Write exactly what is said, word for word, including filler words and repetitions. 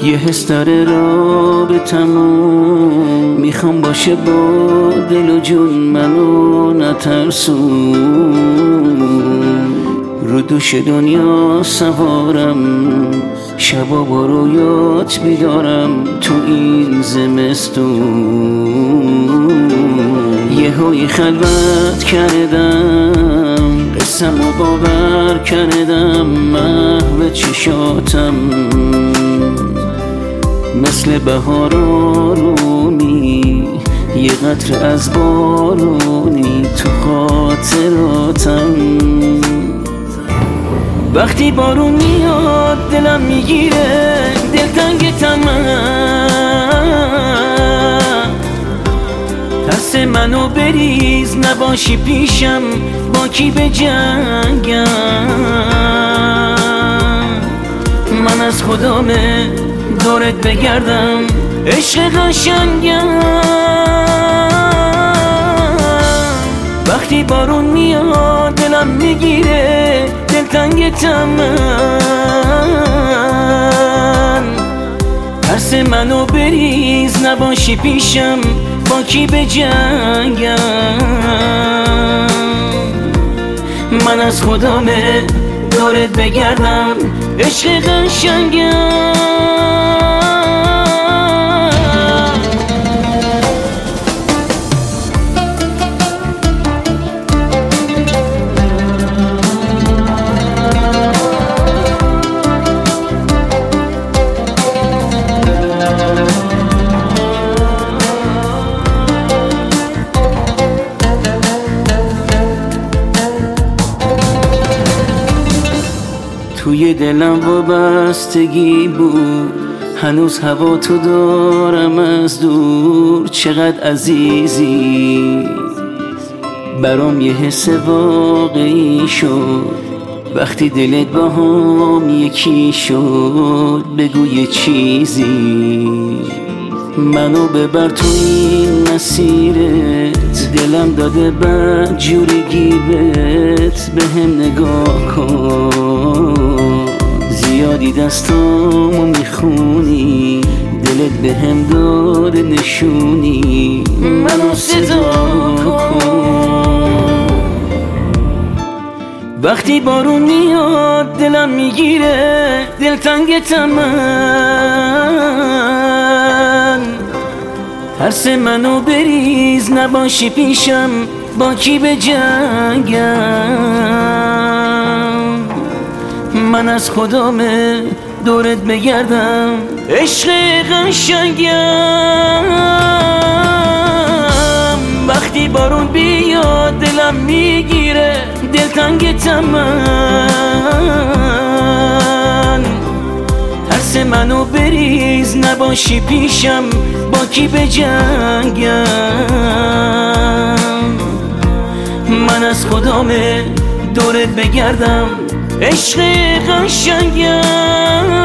یه حس داره رابطمون، میخوام باشه با دل و جون، منو نترسون. رو دوش دنیا سوارم، شبا با رویات بیدارم تو این زمستون. یه های خلوت کردم، قسم و باور کردم، محو چشاتم مثل بهار آرومی، یه قطره از بارونی تو خاطراتم. وقتی بارون میاد دلم میگیره، دلتنگتم من، ترس منو بریز نباشی پیشم، با کی به جنگم؟ من از خدامه دورت بگردم، عشق قشنگم. وقتی بارون میاد دلم میگیره، دلتنگتم من، ترس منو بریز نباشی پیشم، با کی به جنگم؟ من از خدامه دورت بگردم، عشق قشنگم. توی دلم وابستگی بود، هنوز هوا تو دارم از دور. چقدر عزیزی برام، یه حس واقعی شد وقتی دلت با هم یکی شد. بگو یه چیزی، منو ببر تو این مسیرت، دلم داده بد جوری گیبت. به هم نگاه کن، زیادی دستامو میخونی، دلت به هم داده نشونی، منو صدا کن. وقتی بارون میاد دلم میگیره، دلتنگتم من، ترس منو بریز نباشی پیشم، با کی به جنگم؟ من از خدامه دورت بگردم، عشق قشنگم. وقتی بارون بیاد دلم میگیره، دلتنگتم من، ترس منو بریز نباشی پیشم، با کی به جنگم؟ من از خدامه دورت بگردم، عشق قشنگم.